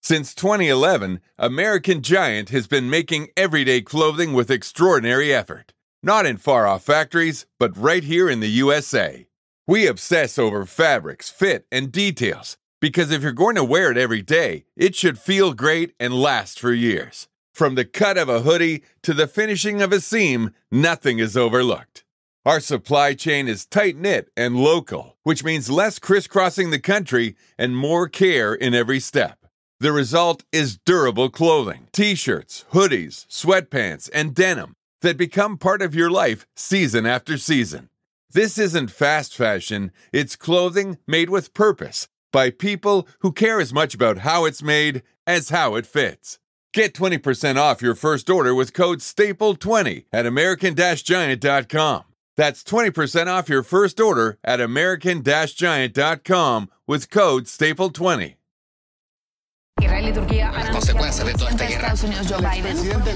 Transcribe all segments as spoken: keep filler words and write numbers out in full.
Since twenty eleven, American Giant has been making everyday clothing with extraordinary effort. Not in far-off factories, but right here in the U S A. We obsess over fabrics, fit, and details, because if you're going to wear it every day, it should feel great and last for years. From the cut of a hoodie to the finishing of a seam, nothing is overlooked. Our supply chain is tight-knit and local, which means less crisscrossing the country and more care in every step. The result is durable clothing, t-shirts, hoodies, sweatpants, and denim that become part of your life season after season. This isn't fast fashion, it's clothing made with purpose by people who care as much about how it's made as how it fits. Get twenty percent off your first order with code staple twenty at american giant dot com. That's twenty percent off your first order at american giant dot com with code staple twenty. Israel y Turquía las consecuencias de toda esta guerra. Estados Unidos, Joe Biden.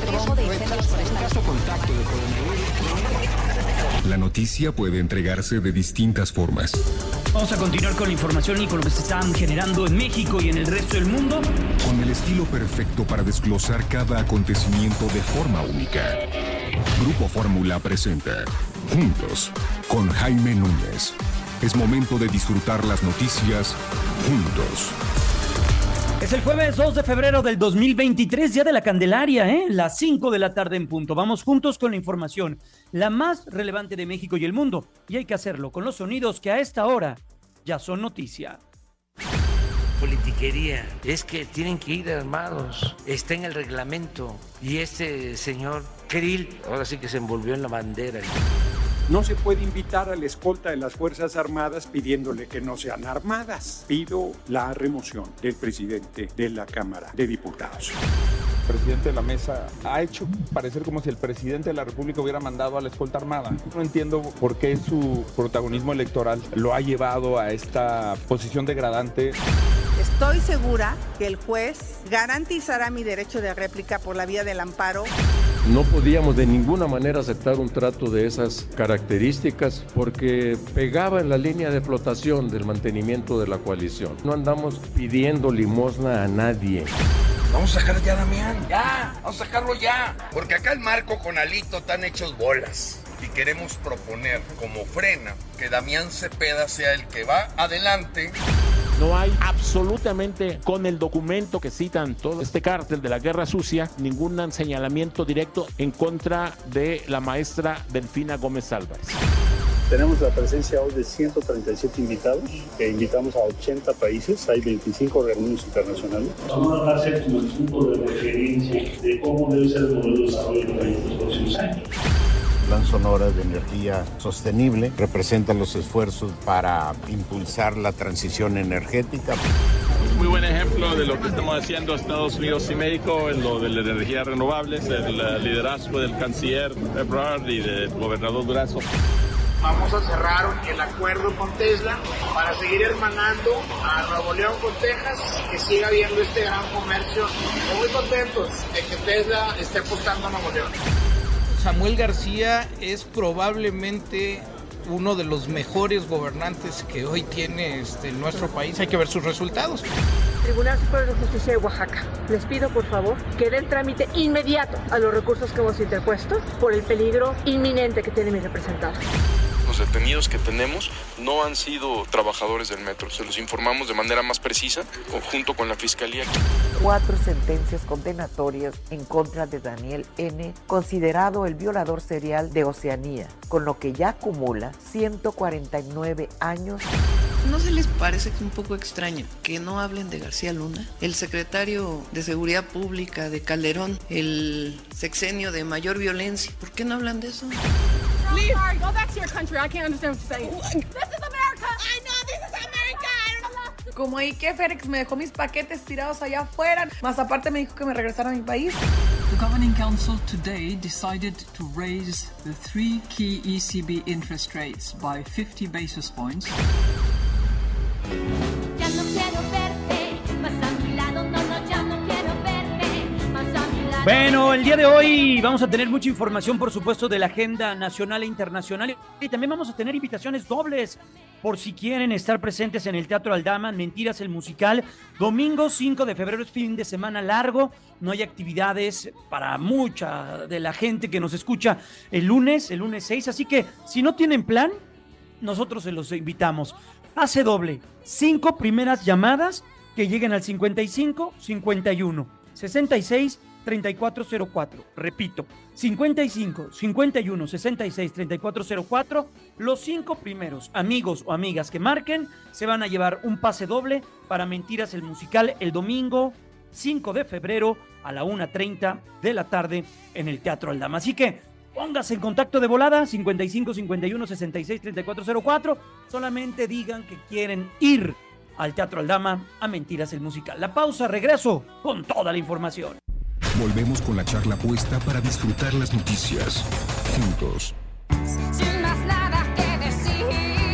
La noticia puede entregarse de distintas formas. Vamos a continuar con la información y con lo que se están generando en México y en el resto del mundo. Con el estilo perfecto para desglosar cada acontecimiento de forma única. Grupo Fórmula presenta Juntos con Jaime Núñez. Es momento de disfrutar las noticias juntos. Es el jueves dos de febrero del dos mil veintitrés, día de la Candelaria, ¿eh? Las cinco de la tarde en punto. Vamos juntos con la información, la más relevante de México y el mundo. Y hay que hacerlo con los sonidos que a esta hora ya son noticia. Politiquería, es que tienen que ir armados, está en el reglamento. Y este señor Kirill, ahora sí que se envolvió en la bandera. No se puede invitar a la escolta de las Fuerzas Armadas pidiéndole que no sean armadas. Pido la remoción del presidente de la Cámara de Diputados. El presidente de la mesa ha hecho parecer como si el presidente de la República hubiera mandado a la escolta armada. No entiendo por qué su protagonismo electoral lo ha llevado a esta posición degradante. Estoy segura que el juez garantizará mi derecho de réplica por la vía del amparo. No podíamos de ninguna manera aceptar un trato de esas características porque pegaba en la línea de flotación del mantenimiento de la coalición. No andamos pidiendo limosna a nadie. Vamos a sacar ya a Damián, ya, vamos a sacarlo ya. Porque acá el Marco con Alito están hechos bolas. Y queremos proponer como frena que Damián Cepeda sea el que va adelante. No hay absolutamente, con el documento que citan todo este cártel de la guerra sucia, ningún señalamiento directo en contra de la maestra Delfina Gómez Álvarez. Tenemos la presencia hoy de ciento treinta y siete invitados, que invitamos a ochenta países, hay veinticinco organismos internacionales. Vamos a hacer como el punto de referencia de cómo debe ser el modelo de desarrollo del país en los próximos años. Plan Sonora de Energía Sostenible representa los esfuerzos para impulsar la transición energética. Muy buen ejemplo de lo que estamos haciendo Estados Unidos y México en lo de las energías renovables, el liderazgo del canciller Ebrard y del gobernador Durazo. Vamos a cerrar el acuerdo con Tesla para seguir hermanando a Nuevo León con Texas y que siga habiendo este gran comercio. Muy contentos de que Tesla esté apostando a Nuevo León. Samuel García es probablemente uno de los mejores gobernantes que hoy tiene este, nuestro país. Hay que ver sus resultados. Tribunal Superior de Justicia de Oaxaca, les pido por favor que den trámite inmediato a los recursos que hemos interpuesto por el peligro inminente que tiene mi representado. Los detenidos que tenemos no han sido trabajadores del metro. Se los informamos de manera más precisa, junto con la Fiscalía. Cuatro sentencias condenatorias en contra de Daniel N., considerado el violador serial de Oceanía, con lo que ya acumula ciento cuarenta y nueve años. ¿No se les parece que es un poco extraño que no hablen de García Luna, el secretario de Seguridad Pública de Calderón, el sexenio de mayor violencia? ¿Por qué no hablan de eso? Leave. Sorry, go back to your country. I can't understand what you're saying. This is America. I know this is America. Como ahí que FedEx me dejó mis paquetes tirados allá afuera, más aparte me dijo que me regresara a mi país. The Governing Council today decided to raise the three key E C B interest rates by fifty basis points. Ya no quiero verte más a mi lado, no, no, ya no quiero verte más a mi lado. Bueno, el día de hoy vamos a tener mucha información, por supuesto, de la agenda nacional e internacional, y también vamos a tener invitaciones dobles por si quieren estar presentes en el Teatro Aldama, Mentiras el Musical. Domingo cinco de febrero es fin de semana largo, no hay actividades para mucha de la gente que nos escucha el lunes, el lunes seis, así que si no tienen plan, nosotros se los invitamos. Pase doble, cinco primeras llamadas que lleguen al cincuenta y cinco, cincuenta y uno, sesenta y seis, treinta y cuatro cero cuatro. Repito, cincuenta y cinco, cincuenta y uno, sesenta y seis, treinta y cuatro cero cuatro. Los cinco primeros amigos o amigas que marquen se van a llevar un pase doble para Mentiras el Musical el domingo cinco de febrero a la una treinta de la tarde en el Teatro Aldama. Así que póngase en contacto de volada, cincuenta y cinco, cincuenta y uno, sesenta y seis, treinta y cuatro cero cuatro. Solamente digan que quieren ir al Teatro Aldama a Mentiras el Musical. La pausa, regreso con toda la información. Volvemos con la charla puesta para disfrutar las noticias juntos. Sin más nada que decir,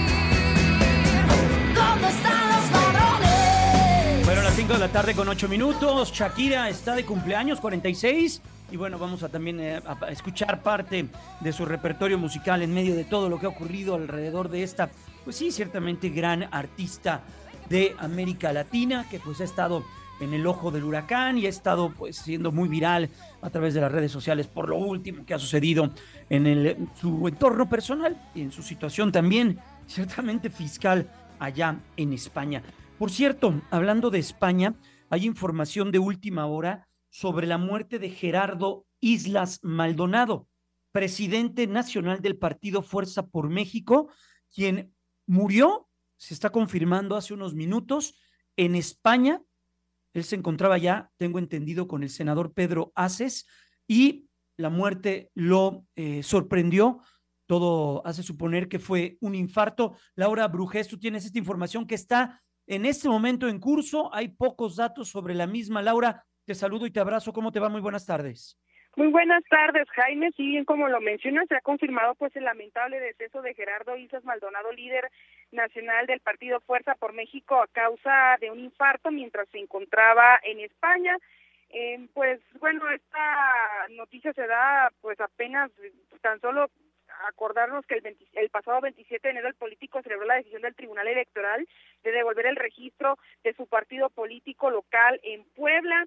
¿dónde están los ladrones? Bueno, a las cinco de la tarde con ocho minutos, Shakira está de cumpleaños, cuarenta y seis, y bueno, vamos a también eh, a escuchar parte de su repertorio musical en medio de todo lo que ha ocurrido alrededor de esta, pues sí, ciertamente gran artista de América Latina, que pues ha estado en el ojo del huracán y ha estado pues siendo muy viral a través de las redes sociales por lo último que ha sucedido en, el, en su entorno personal y en su situación también ciertamente fiscal allá en España. Por cierto, hablando de España, hay información de última hora sobre la muerte de Gerardo Islas Maldonado, presidente nacional del partido Fuerza por México, quien murió, se está confirmando hace unos minutos, en España. Él se encontraba ya, tengo entendido, con el senador Pedro Aces, y la muerte lo eh, sorprendió. Todo hace suponer que fue un infarto. Laura Brujés, tú tienes esta información que está en este momento en curso. Hay pocos datos sobre la misma. Laura, te saludo y te abrazo. ¿Cómo te va? Muy buenas tardes. Muy buenas tardes, Jaime. Sí, bien como lo mencionas, se ha confirmado pues el lamentable deceso de Gerardo Islas Maldonado, líder nacional del partido Fuerza por México, a causa de un infarto mientras se encontraba en España. Eh, pues bueno, esta noticia se da pues apenas tan solo acordarnos que el, veinte, el pasado veintisiete de enero el político celebró la decisión del Tribunal Electoral de devolver el registro de su partido político local en Puebla.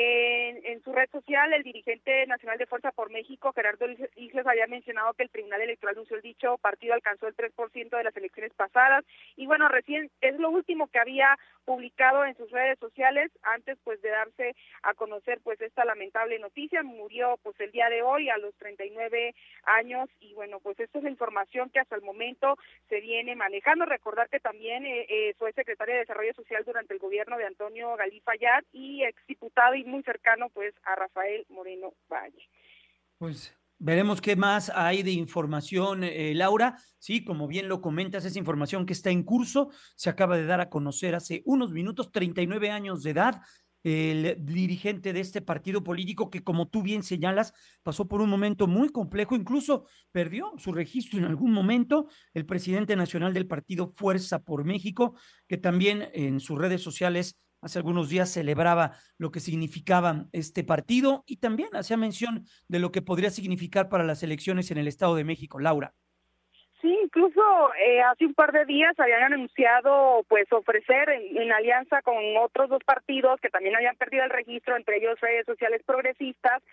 En, en su red social, el dirigente nacional de Fuerza por México, Gerardo Islas, había mencionado que el Tribunal Electoral anunció el dicho partido alcanzó el tres por ciento de las elecciones pasadas, y bueno, recién es lo último que había publicado en sus redes sociales antes pues de darse a conocer pues esta lamentable noticia. Murió pues el día de hoy a los treinta y nueve años, y bueno, pues esta es la información que hasta el momento se viene manejando. Recordar que también eh, eh, fue secretario de Desarrollo Social durante el gobierno de Antonio Galí Fayad y exdiputado y muy cercano pues a Rafael Moreno Valle. Pues veremos qué más hay de información, eh, Laura. Sí, como bien lo comentas, esa información que está en curso se acaba de dar a conocer hace unos minutos. Treinta y nueve años de edad, el dirigente de este partido político que, como tú bien señalas, pasó por un momento muy complejo, incluso perdió su registro en algún momento. El presidente nacional del partido Fuerza por México, que también en sus redes sociales hace algunos días celebraba lo que significaba este partido y también hacía mención de lo que podría significar para las elecciones en el Estado de México. Laura. Sí, incluso eh, hace un par de días habían anunciado pues ofrecer en, en alianza con otros dos partidos que también habían perdido el registro, entre ellos redes sociales progresistas,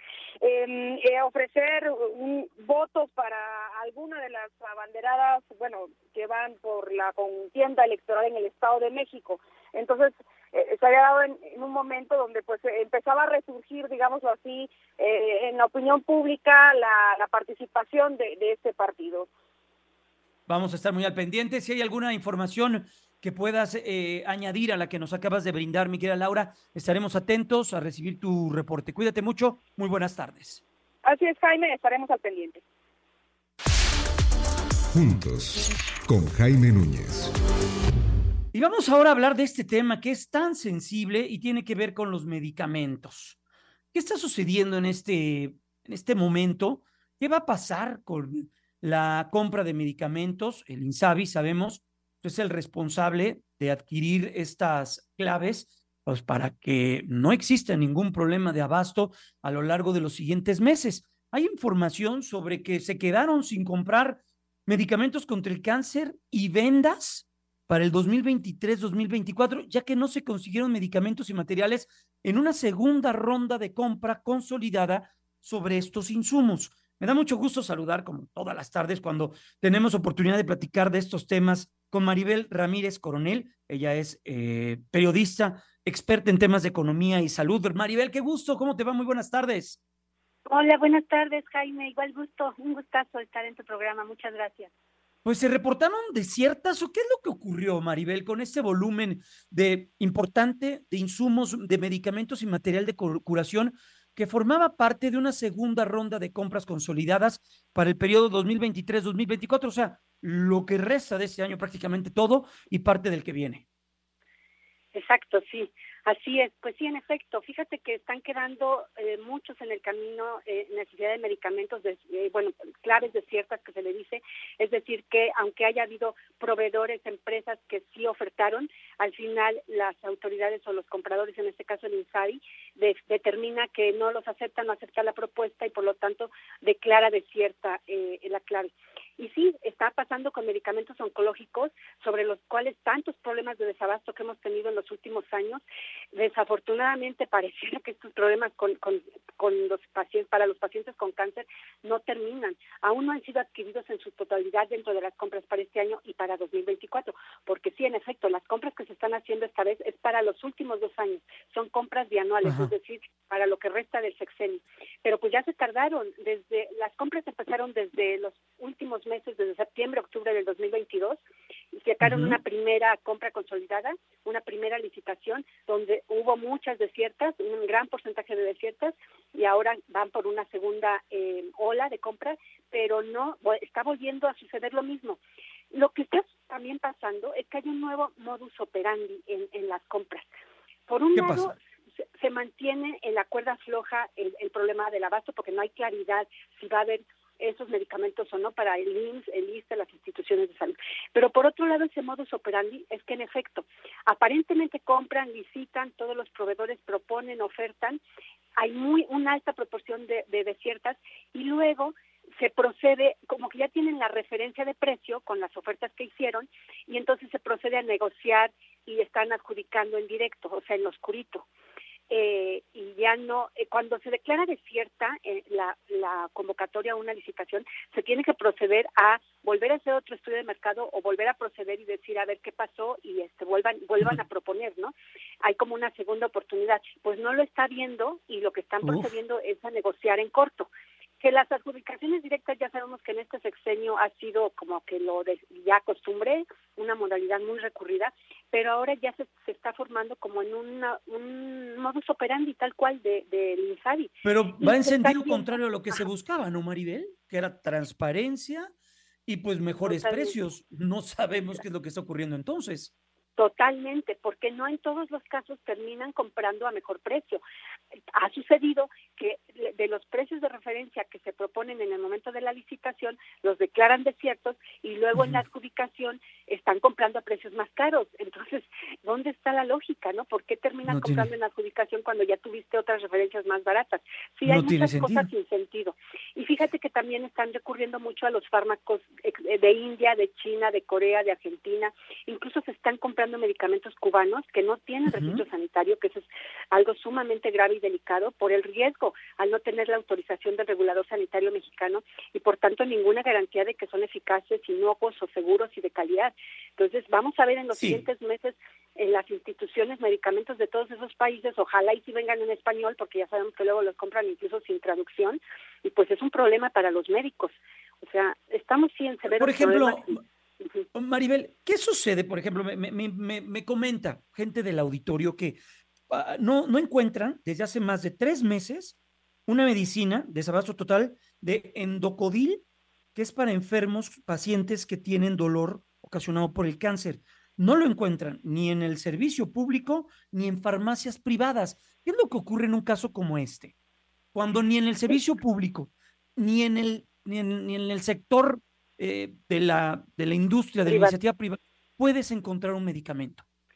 eh, eh, ofrecer un, votos para alguna de las abanderadas, bueno, que van por la contienda electoral en el Estado de México. Entonces, eh, se había dado en, en un momento donde pues empezaba a resurgir, digámoslo así, eh, en la opinión pública la, la participación de, de este partido. Vamos a estar muy al pendiente. Si hay alguna información que puedas eh, añadir a la que nos acabas de brindar, mi querida Laura, estaremos atentos a recibir tu reporte. Cuídate mucho. Muy buenas tardes. Así es, Jaime, estaremos al pendiente. Juntos, con Jaime Núñez. Y vamos ahora a hablar de este tema que es tan sensible y tiene que ver con los medicamentos. ¿Qué está sucediendo en este, en este momento? ¿Qué va a pasar con la compra de medicamentos? El INSABI, sabemos, es el responsable de adquirir estas claves pues para que no exista ningún problema de abasto a lo largo de los siguientes meses. Hay información sobre que se quedaron sin comprar medicamentos contra el cáncer y vendas para el dos mil veintitrés dos mil veinticuatro, ya que no se consiguieron medicamentos y materiales en una segunda ronda de compra consolidada sobre estos insumos. Me da mucho gusto saludar, como todas las tardes, cuando tenemos oportunidad de platicar de estos temas con Maribel Ramírez Coronel. Ella es eh, periodista, experta en temas de economía y salud. Maribel, qué gusto, ¿cómo te va? Muy buenas tardes. Hola, buenas tardes, Jaime. Igual gusto, un gustazo estar en tu programa. Muchas gracias. Pues se reportaron desiertas, ¿o qué es lo que ocurrió, Maribel, con este volumen de importante de insumos, de medicamentos y material de curación que formaba parte de una segunda ronda de compras consolidadas para el periodo dos mil veintitrés dos mil veinticuatro, o sea, lo que resta de este año prácticamente todo y parte del que viene? Exacto, sí, así es. Pues sí, en efecto, fíjate que están quedando eh, muchos en el camino, eh, necesidad de medicamentos, de, eh, bueno, claves desiertas que se le dice, es decir, que aunque haya habido proveedores, empresas que sí ofertaron, al final las autoridades o los compradores, en este caso el INSABI, de, determina que no los aceptan, no acepta la propuesta y por lo tanto declara desierta eh, la clave. Y sí, está pasando con medicamentos oncológicos sobre los cuales tantos problemas de desabasto que hemos tenido en los últimos años. Desafortunadamente pareciera que estos problemas con, con, con los pacientes, para los pacientes con cáncer no terminan. Aún no han sido adquiridos en su totalidad dentro de las compras para este año y para dos mil veinticuatro, porque sí, en efecto, las compras que se están haciendo esta vez es para los últimos dos años. Son compras bianuales, Ajá. es decir, para lo que resta del sexenio. Pero pues ya se tardaron. Desde las compras empezaron desde los últimos meses, desde septiembre, octubre del dos mil veintidós, y sacaron uh-huh. una primera compra consolidada, una primera licitación, donde hubo muchas desiertas, un gran porcentaje de desiertas, y ahora van por una segunda eh, ola de compra, pero no, está volviendo a suceder lo mismo. Lo que está también pasando es que hay un nuevo modus operandi en, en las compras. Por un lado, se, se mantiene en la cuerda floja el, el problema del abasto, porque no hay claridad si va a haber esos medicamentos o no para el I M S S, el I S S S T E, las instituciones de salud. Pero por otro lado, ese modus operandi es que en efecto, aparentemente compran, licitan, todos los proveedores proponen, ofertan, hay muy una alta proporción de, de desiertas y luego se procede, como que ya tienen la referencia de precio con las ofertas que hicieron y entonces se procede a negociar y están adjudicando en directo, o sea, en lo oscurito. Eh, y ya no, eh, cuando se declara desierta eh, la, la convocatoria a una licitación, se tiene que proceder a volver a hacer otro estudio de mercado o volver a proceder y decir a ver qué pasó y este vuelvan vuelvan a proponer, ¿no? Hay como una segunda oportunidad. Pues no lo está viendo y lo que están Uf. procediendo es a negociar en corto. Que las adjudicaciones directas ya sabemos que en este sexenio ha sido como que lo de ya costumbre, una modalidad muy recurrida, pero ahora ya se, se está formando como en una, un modus operandi tal cual de, de INSABI. Pero va en sentido contrario a lo que se buscaba, ¿no, Maribel? Que era transparencia y pues mejores Totalmente. precios. No sabemos qué es lo que está ocurriendo entonces. Totalmente, porque no en todos los casos terminan comprando a mejor precio. Ha sucedido que de los precios de referencia que se proponen en el momento de la licitación, los declaran desiertos y luego uh-huh. en la adjudicación están comprando a precios más caros. Entonces, ¿dónde está la lógica, no? ¿Por qué terminas no comprando tiene... en la adjudicación cuando ya tuviste otras referencias más baratas? Sí, no hay muchas sentido. cosas sin sentido. Y fíjate que también están recurriendo mucho a los fármacos de India, de China, de Corea, de Argentina. Incluso se están comprando medicamentos cubanos que no tienen uh-huh. registro sanitario, que eso es algo sumamente grave y delicado por el riesgo al no tener la autorización del regulador sanitario mexicano y por tanto ninguna garantía de que son eficaces, inocuos o seguros y de calidad. Entonces vamos a ver en los sí. siguientes meses en las instituciones medicamentos de todos esos países, ojalá y si vengan en español porque ya sabemos que luego los compran incluso sin traducción y pues es un problema para los médicos. O sea, estamos sí en severos Por ejemplo, problemas. Maribel, ¿qué sucede? Por ejemplo, me, me, me, me comenta gente del auditorio que uh, no, no encuentran desde hace más de tres meses una medicina de desabasto total de endocodil, que es para enfermos, pacientes que tienen dolor ocasionado por el cáncer. No lo encuentran ni en el servicio público ni en farmacias privadas. ¿Qué es lo que ocurre en un caso como este? Cuando ni en el servicio público, ni en el, ni en, ni en el sector Eh, de la de la industria, de la iniciativa privada, puedes encontrar un medicamento.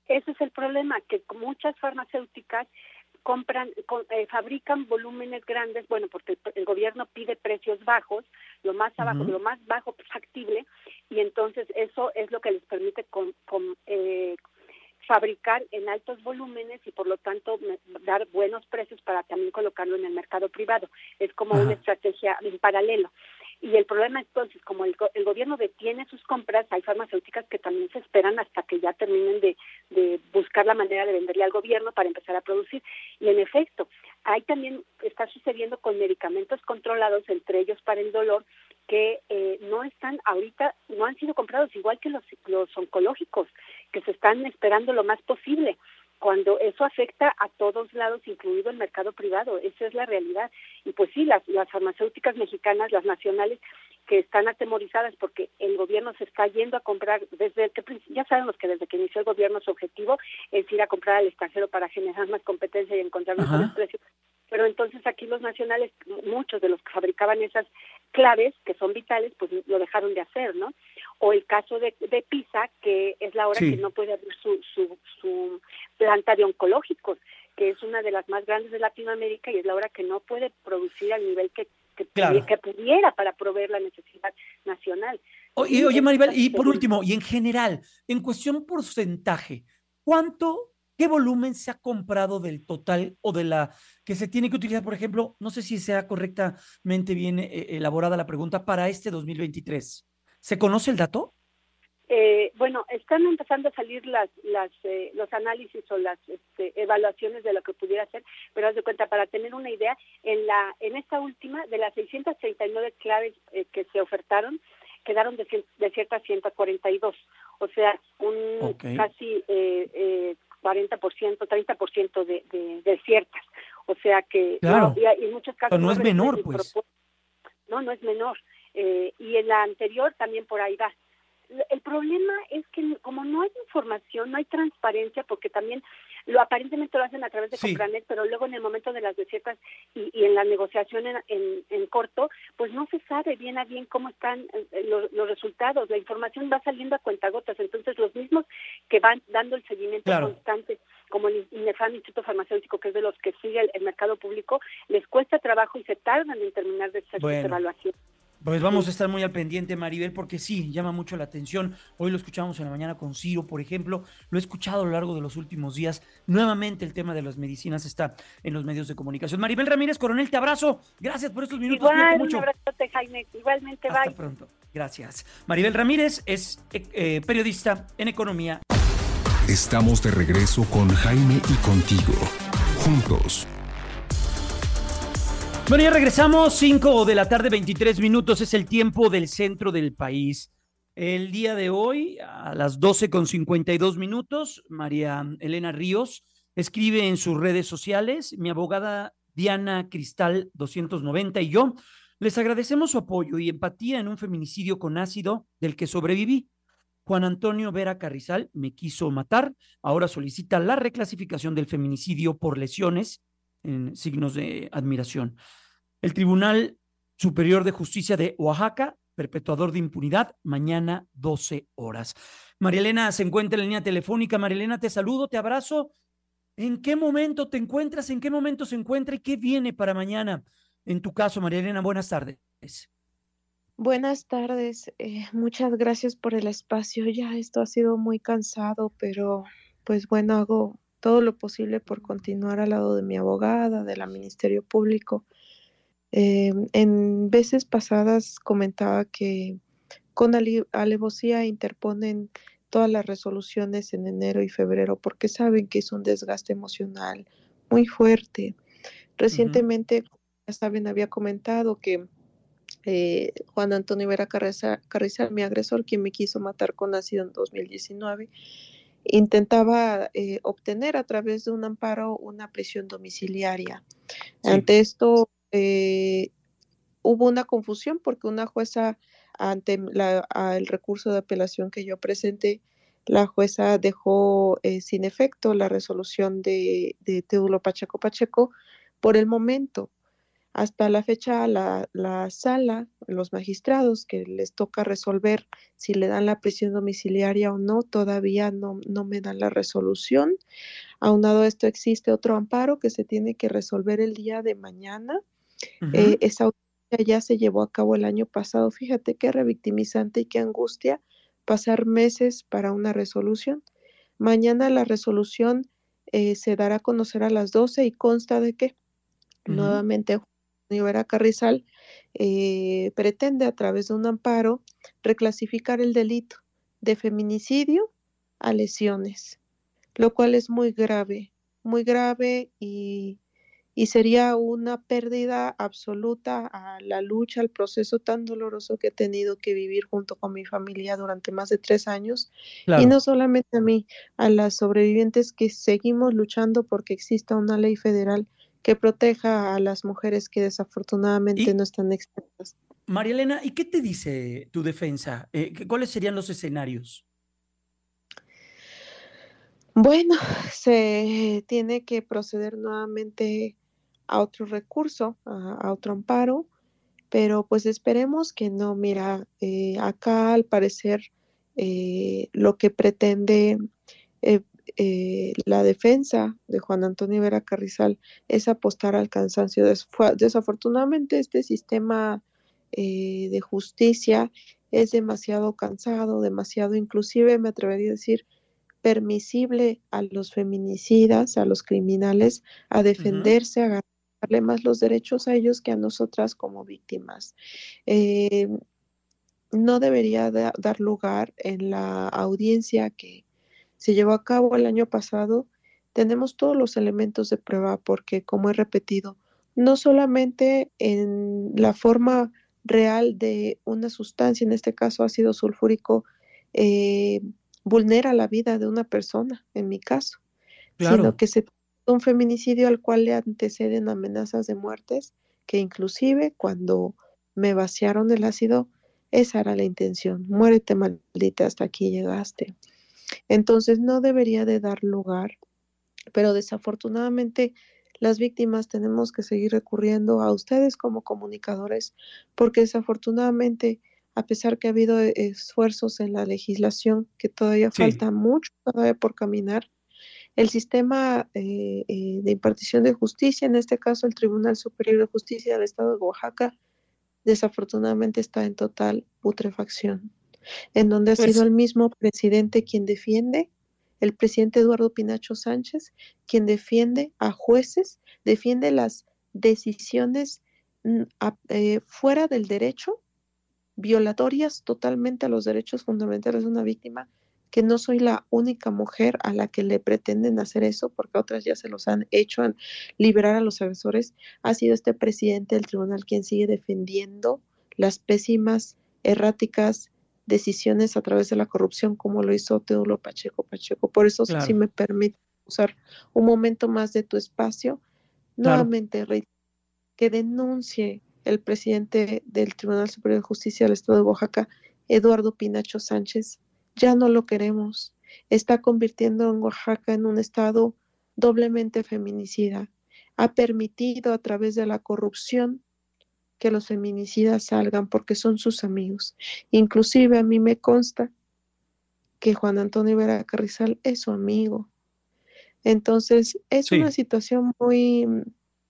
ese es el problema, que muchas farmacéuticas compran, con, eh, fabrican volúmenes grandes, bueno, porque el, el gobierno pide precios bajos, lo más abajo, uh-huh. lo más bajo factible, y entonces eso es lo que les permite con, con eh, fabricar en altos volúmenes y por lo tanto dar buenos precios para también colocarlo en el mercado privado. Es como uh-huh. una estrategia en paralelo. Y el problema entonces, como el, el gobierno detiene sus compras, hay farmacéuticas que también se esperan hasta que ya terminen de, de buscar la manera de venderle al gobierno para empezar a producir. Y en efecto, ahí también está sucediendo con medicamentos controlados, entre ellos para el dolor, que eh, no están ahorita, no han sido comprados, igual que los, los oncológicos, que se están esperando lo más posible, cuando eso afecta a todos lados, incluido el mercado privado. Esa es la realidad. Y pues sí, las, las farmacéuticas mexicanas, las nacionales, que están atemorizadas porque el gobierno se está yendo a comprar, desde que ya sabemos que desde que inició el gobierno su objetivo es ir a comprar al extranjero para generar más competencia y encontrar mejores precios. Pero entonces aquí los nacionales, muchos de los que fabricaban esas claves, que son vitales, pues lo dejaron de hacer, ¿no? O el caso de, de PISA, que es la hora sí. que no puede abrir su, su, su planta de oncológicos, que es una de las más grandes de Latinoamérica y es la hora que no puede producir al nivel que, que, claro. que pudiera para proveer la necesidad nacional. Oye, oye Maribel, y por último, y en general, en cuestión porcentaje, ¿cuánto, qué volumen se ha comprado del total o de la que se tiene que utilizar, por ejemplo, no sé si sea correctamente bien eh, elaborada la pregunta, para este dos mil veintitrés? ¿Se conoce el dato? Eh, bueno, están empezando a salir las, las, eh, los análisis o las este, evaluaciones de lo que pudiera ser, pero haz de cuenta, para tener una idea, en la en esta última, de las seiscientas treinta y nueve claves eh, que se ofertaron, quedaron de, de ciertas ciento cuarenta y dos, o sea, un okay. casi eh, eh, cuarenta por ciento, treinta por ciento de, de, de ciertas, o sea que claro. no, y en muchos casos pero no, no es menor, pues. No, no es menor, eh, y en la anterior también por ahí va. El problema es que como no hay información, no hay transparencia, porque también lo aparentemente lo hacen a través de sí. Compranet, pero luego en el momento de las recetas y, y en la negociación en, en, en corto, pues no se sabe bien a bien cómo están los, los resultados. La información va saliendo a cuentagotas, entonces los mismos que van dando el seguimiento claro. constante, como el INEFAM, Instituto Farmacéutico, que es de los que sigue el, el mercado público, les cuesta trabajo y se tardan en terminar de hacer bueno. sus evaluaciones. Pues vamos a estar muy al pendiente, Maribel, porque sí, llama mucho la atención. Hoy lo escuchamos en la mañana con Ciro, por ejemplo. Lo he escuchado a lo largo de los últimos días. Nuevamente el tema de las medicinas está en los medios de comunicación. Maribel Ramírez, coronel, te abrazo. Gracias por estos minutos. Igual, mucho. Un abrazote, Jaime. Igualmente, Hasta bye. pronto. Gracias. Maribel Ramírez es eh, periodista en economía. Estamos de regreso con Jaime y contigo. Juntos. Bueno, ya regresamos, cinco de la tarde, veintitrés minutos, es el tiempo del centro del país. El día de hoy, a las doce con cincuenta y dos minutos, María Elena Ríos escribe en sus redes sociales: mi abogada Diana Cristal doscientos noventa y yo les agradecemos su apoyo y empatía en un feminicidio con ácido del que sobreviví. Juan Antonio Vera Carrizal me quiso matar, ahora solicita la reclasificación del feminicidio por lesiones en signos de admiración. El Tribunal Superior de Justicia de Oaxaca, perpetuador de impunidad, mañana doce horas. María Elena se encuentra en la línea telefónica. María Elena, te saludo, te abrazo. ¿En qué momento te encuentras? ¿En qué momento se encuentra? ¿Y qué viene para mañana? En tu caso, María Elena, buenas tardes. Buenas tardes. Eh, muchas gracias por el espacio. Ya esto ha sido muy cansado, pero pues bueno, hago todo lo posible por continuar al lado de mi abogada, del Ministerio Público. Eh, en veces pasadas comentaba que con ale- alevosía interponen todas las resoluciones en enero y febrero porque saben que es un desgaste emocional muy fuerte. Recientemente, uh-huh. ya saben, había comentado que eh, Juan Antonio Vera Carrizal, Carrizal, mi agresor, quien me quiso matar con ácido en dos mil diecinueve, intentaba eh, obtener a través de un amparo una prisión domiciliaria. Sí. Ante esto eh, hubo una confusión porque una jueza, ante la, el recurso de apelación que yo presenté, la jueza dejó eh, sin efecto la resolución de, de Teodulo Pacheco Pacheco por el momento. Hasta la fecha, la, la sala, los magistrados que les toca resolver si le dan la prisión domiciliaria o no, todavía no, no me dan la resolución. Aunado a esto, existe otro amparo que se tiene que resolver el día de mañana. Ujú. Eh, esa audiencia ya se llevó a cabo el año pasado. Fíjate qué revictimizante y qué angustia pasar meses para una resolución. Mañana la resolución eh, se dará a conocer a las doce y consta de que Ujú. nuevamente Rivera Carrizal eh, pretende a través de un amparo reclasificar el delito de feminicidio a lesiones, lo cual es muy grave, muy grave y, y sería una pérdida absoluta a la lucha, al proceso tan doloroso que he tenido que vivir junto con mi familia durante más de tres años. Claro. Y no solamente a mí, a las sobrevivientes que seguimos luchando porque exista una ley federal que proteja a las mujeres que desafortunadamente Y- no están expuestas. María Elena, ¿y qué te dice tu defensa? Eh, ¿qué- ¿Cuáles serían los escenarios? Bueno, se tiene que proceder nuevamente a otro recurso, a, a otro amparo, pero pues esperemos que no. Mira, eh, acá al parecer eh, lo que pretende eh, eh, la defensa de Juan Antonio Vera Carrizal es apostar al cansancio. Desfu- Desafortunadamente este sistema eh, de justicia es demasiado cansado, demasiado, inclusive me atrevería a decir, permisible a los feminicidas, a los criminales, a defenderse, a ganarle más los derechos a ellos que a nosotras como víctimas. Eh, no debería da- dar lugar en la audiencia que se llevó a cabo el año pasado. Tenemos todos los elementos de prueba porque, como he repetido, no solamente en la forma real de una sustancia, en este caso ácido sulfúrico, eh, vulnera la vida de una persona, en mi caso, sino Claro. que se trata de un feminicidio al cual le anteceden amenazas de muertes, que inclusive cuando me vaciaron el ácido, esa era la intención: muérete maldita, hasta aquí llegaste. Entonces no debería de dar lugar, pero desafortunadamente las víctimas tenemos que seguir recurriendo a ustedes como comunicadores, porque desafortunadamente, a pesar que ha habido e- esfuerzos en la legislación, que todavía Sí. falta mucho todavía por caminar, el sistema eh, eh, de impartición de justicia, en este caso el Tribunal Superior de Justicia del Estado de Oaxaca, desafortunadamente está en total putrefacción, en donde ha Pues- sido el mismo presidente quien defiende, el presidente Eduardo Pinacho Sánchez, quien defiende a jueces, defiende las decisiones mm, a- eh, fuera del derecho, violatorias totalmente a los derechos fundamentales de una víctima, que no soy la única mujer a la que le pretenden hacer eso, porque otras ya se los han hecho, en liberar a los agresores. Ha sido este presidente del tribunal quien sigue defendiendo las pésimas, erráticas decisiones a través de la corrupción, como lo hizo Teodulo Pacheco Pacheco. Por eso, Claro. si me permite usar un momento más de tu espacio, Claro. nuevamente reitero que denuncie el presidente del Tribunal Superior de Justicia del Estado de Oaxaca, Eduardo Pinacho Sánchez. Ya no lo queremos. Está convirtiendo en Oaxaca en un estado doblemente feminicida. Ha permitido a través de la corrupción que los feminicidas salgan porque son sus amigos. Inclusive a mí me consta que Juan Antonio Vera Carrizal es su amigo. Entonces es Sí. una situación muy mm,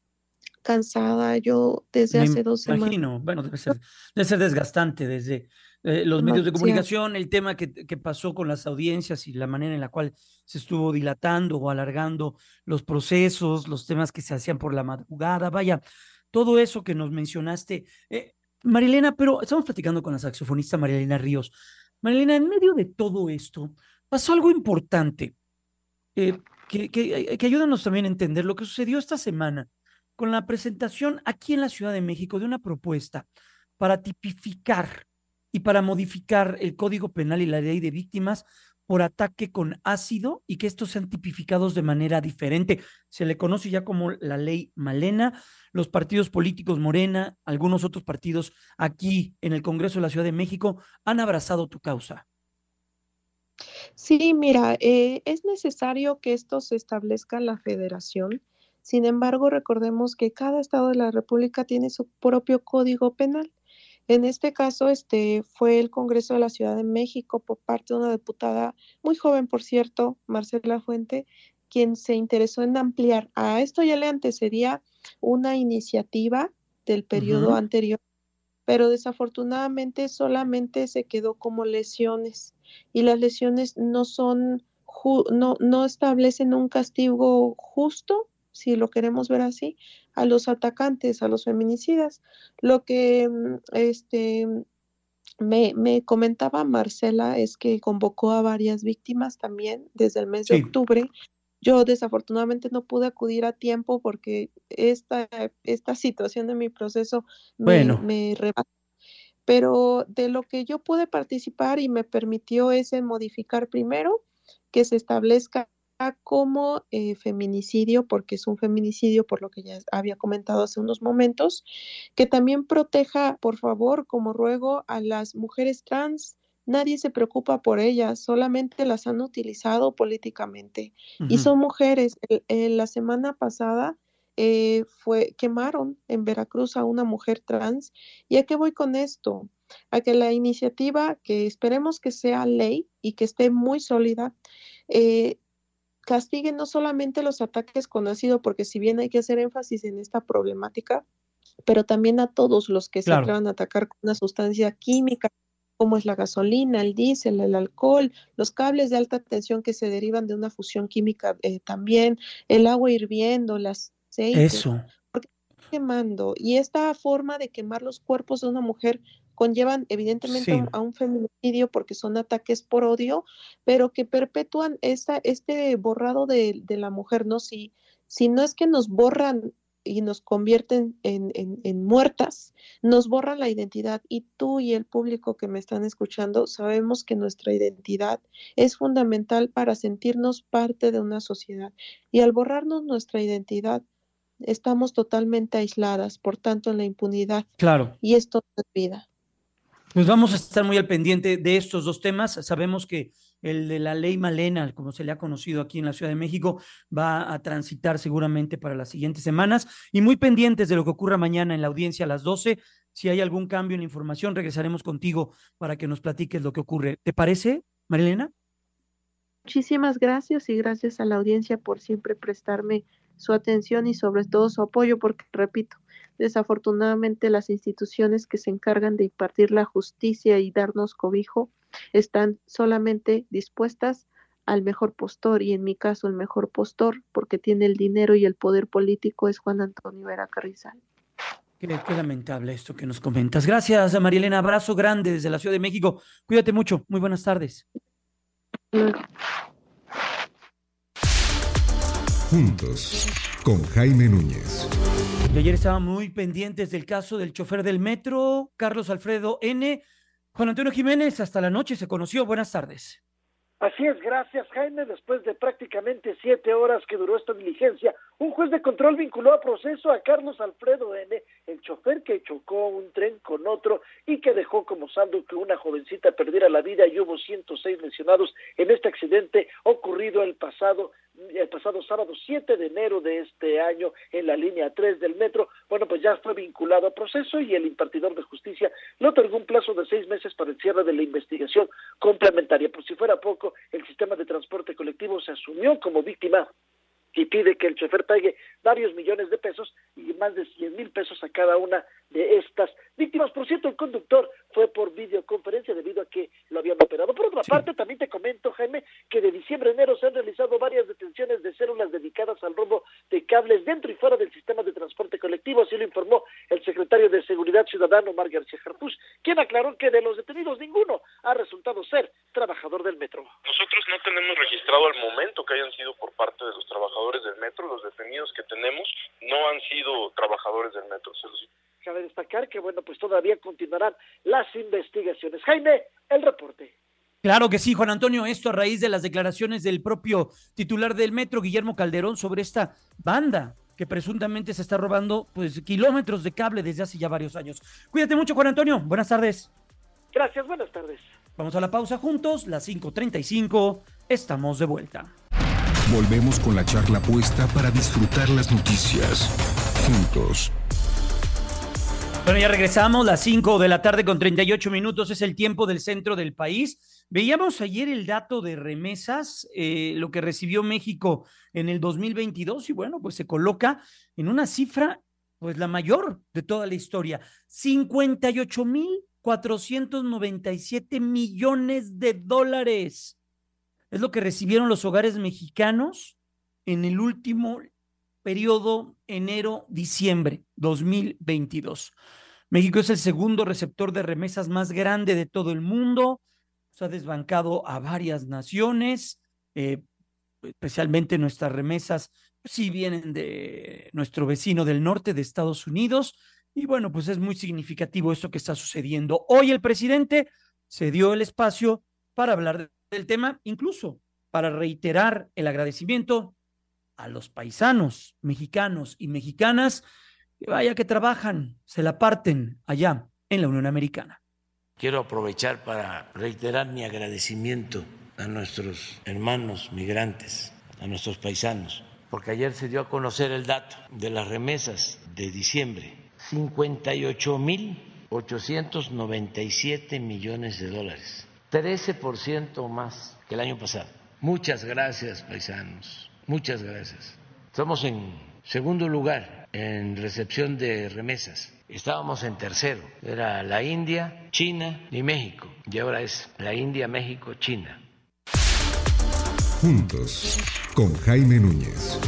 cansada. Yo desde Me hace dos semanas, imagino, bueno, debe ser, debe ser desgastante desde eh, los medios de demasiado. comunicación, el tema que, que pasó con las audiencias y la manera en la cual se estuvo dilatando o alargando los procesos, los temas que se hacían por la madrugada, vaya, todo eso que nos mencionaste. Eh, Marilena, pero estamos platicando con la saxofonista Marilena Ríos. Marilena, en medio de todo esto, pasó algo importante eh, que, que, que ayúdanos también a entender lo que sucedió esta semana con la presentación aquí en la Ciudad de México de una propuesta para tipificar y para modificar el Código Penal y la Ley de Víctimas por ataque con ácido y que estos sean tipificados de manera diferente. Se le conoce ya como la Ley Malena. Los partidos políticos Morena, algunos otros partidos aquí en el Congreso de la Ciudad de México han abrazado tu causa. Sí, mira, eh, es necesario que esto se establezca en la federación. Sin embargo, recordemos que cada estado de la República tiene su propio código penal. En este caso, este fue el Congreso de la Ciudad de México por parte de una diputada muy joven, por cierto, Marcela Fuente, quien se interesó en ampliar. A esto ya le antecedía una iniciativa del periodo uh-huh. anterior, pero desafortunadamente solamente se quedó como lesiones, y las lesiones no son, ju- no, no establecen un castigo justo, si lo queremos ver así, a los atacantes, a los feminicidas. Lo que este me, me comentaba Marcela es que convocó a varias víctimas también desde el mes sí. de octubre. Yo desafortunadamente no pude acudir a tiempo porque esta, esta situación de mi proceso me, bueno. me rebasó. Pero de lo que yo pude participar y me permitió es en modificar primero que se establezca como eh, feminicidio, porque es un feminicidio por lo que ya había comentado hace unos momentos, que también proteja, por favor, como ruego, a las mujeres trans. Nadie se preocupa por ellas, solamente las han utilizado políticamente. Uh-huh. Y son mujeres. El, el, la semana pasada eh, fue quemaron en Veracruz a una mujer trans. ¿Y a qué voy con esto? A que la iniciativa, que esperemos que sea ley y que esté muy sólida, eh, castigue no solamente los ataques con ácido, porque si bien hay que hacer énfasis en esta problemática, pero también a todos los que claro. se atrevan a atacar con una sustancia química, como es la gasolina, el diésel, el alcohol, los cables de alta tensión que se derivan de una fusión química eh, también, el agua hirviendo, el aceite. Eso. Porque están quemando. Y esta forma de quemar los cuerpos de una mujer conllevan evidentemente sí. a un feminicidio porque son ataques por odio, pero que perpetúan esta, este borrado de, de la mujer, ¿no? Si, si no es que nos borran y nos convierten en, en, en muertas, nos borran la identidad, y tú y el público que me están escuchando sabemos que nuestra identidad es fundamental para sentirnos parte de una sociedad, y al borrarnos nuestra identidad estamos totalmente aisladas, por tanto en la impunidad. Claro. Y esto no es vida. Pues vamos a estar muy al pendiente de estos dos temas. Sabemos que el de la ley Malena, como se le ha conocido aquí en la Ciudad de México, va a transitar seguramente para las siguientes semanas, y muy pendientes de lo que ocurra mañana en la audiencia a las doce. Si hay algún cambio en la información, regresaremos contigo para que nos platiques lo que ocurre. ¿Te parece, Marilena? Muchísimas gracias, y gracias a la audiencia por siempre prestarme su atención y sobre todo su apoyo, porque, repito, desafortunadamente las instituciones que se encargan de impartir la justicia y darnos cobijo están solamente dispuestas al mejor postor, y en mi caso el mejor postor, porque tiene el dinero y el poder político, es Juan Antonio Vera Carrizal. Qué, qué lamentable esto que nos comentas. Gracias, Marilena. Abrazo grande desde la Ciudad de México. Cuídate mucho. Muy buenas tardes. Juntos, con Jaime Núñez. Y ayer estaban muy pendientes del caso del chofer del metro, Carlos Alfredo N. Juan Antonio Jiménez, hasta la noche se conoció. Buenas tardes. Así es, gracias, Jaime. Después de prácticamente siete horas que duró esta diligencia, un juez de control vinculó a proceso a Carlos Alfredo N., el chofer que chocó un tren con otro y que dejó como saldo que una jovencita perdiera la vida, y hubo ciento seis lesionados en este accidente ocurrido el pasado el pasado sábado siete de enero de este año en la línea tres del metro. Bueno, pues ya fue vinculado a proceso, y el impartidor de justicia le otorgó un plazo de seis meses para el cierre de la investigación complementaria. Por si fuera poco, el sistema de transporte colectivo se asumió como víctima y pide que el chofer pague varios millones de pesos y más de cien mil pesos a cada una de estas víctimas. Por cierto, el conductor fue por videoconferencia debido a que lo habían operado. Por otra sí. parte, también te comento, Jaime, que de diciembre a enero se han realizado varias detenciones de células dedicadas al robo de cables dentro y fuera del sistema de transporte colectivo. Así lo informó el secretario de Seguridad Ciudadana, Omar García Harfuch, quien aclaró que de los detenidos ninguno ha resultado ser trabajador del metro. Nosotros no tenemos registrado al momento que hayan sido por parte de los trabajadores del metro. Los detenidos que tenemos no han sido trabajadores del metro. Se los... Cabe destacar que, bueno, pues todavía continuarán las investigaciones. Jaime, el reporte. Claro que sí, Juan Antonio, esto a raíz de las declaraciones del propio titular del metro, Guillermo Calderón, sobre esta banda que presuntamente se está robando pues kilómetros de cable desde hace ya varios años. Cuídate mucho, Juan Antonio. Buenas tardes. Gracias, buenas tardes. Vamos a la pausa juntos, las cinco treinta y cinco. Estamos de vuelta. Volvemos con la charla puesta para disfrutar las noticias juntos. Bueno, ya regresamos, las cinco de la tarde con treinta y ocho minutos, es el tiempo del centro del país. Veíamos ayer el dato de remesas, eh, lo que recibió México en el dos mil veintidós, y bueno, pues se coloca en una cifra, pues la mayor de toda la historia, cincuenta y ocho mil cuatrocientos noventa y siete millones de dólares. Es lo que recibieron los hogares mexicanos en el último periodo enero-diciembre dos mil veintidós. México es el segundo receptor de remesas más grande de todo el mundo. Se ha desbancado a varias naciones, eh, especialmente nuestras remesas, pues sí vienen de nuestro vecino del norte, de Estados Unidos. Y bueno, pues es muy significativo esto que está sucediendo. Hoy el presidente se dio el espacio para hablar de, del tema, incluso para reiterar el agradecimiento a los paisanos mexicanos y mexicanas que vaya que trabajan, se la parten allá en la Unión Americana. Quiero aprovechar para reiterar mi agradecimiento a nuestros hermanos migrantes, a nuestros paisanos, porque ayer se dio a conocer el dato de las remesas de diciembre, cincuenta y ocho mil ochocientos noventa y siete millones de dólares, trece por ciento más que el año pasado. Muchas gracias, paisanos, muchas gracias. Estamos en segundo lugar en recepción de remesas. Estábamos en tercero, era la India, China y México, y ahora es la India, México, China. Juntos, con Jaime Núñez.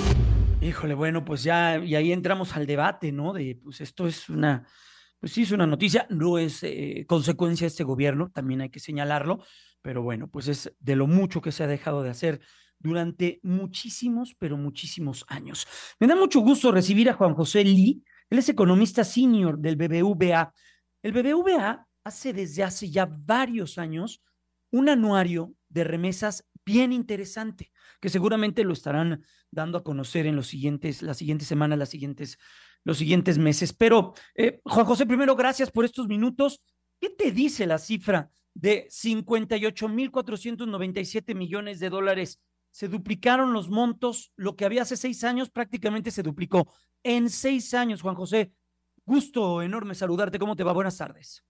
Híjole, bueno, pues ya, y ahí entramos al debate, ¿no? De, pues esto es una, pues sí es una noticia, no es eh, consecuencia de este gobierno, también hay que señalarlo, pero bueno, pues es de lo mucho que se ha dejado de hacer durante muchísimos, pero muchísimos años. Me da mucho gusto recibir a Juan José Lee. Él es economista senior del B B V A. El B B V A hace desde hace ya varios años un anuario de remesas bien interesante, que seguramente lo estarán dando a conocer en los siguientes, las siguientes semanas, las siguientes, los siguientes meses. Pero, eh, Juan José, primero, gracias por estos minutos. ¿Qué te dice la cifra de cincuenta y ocho mil cuatrocientos noventa y siete millones de dólares? Se duplicaron los montos, lo que había hace seis años prácticamente se duplicó. En seis años, Juan José, gusto enorme saludarte. ¿Cómo te va? Buenas tardes.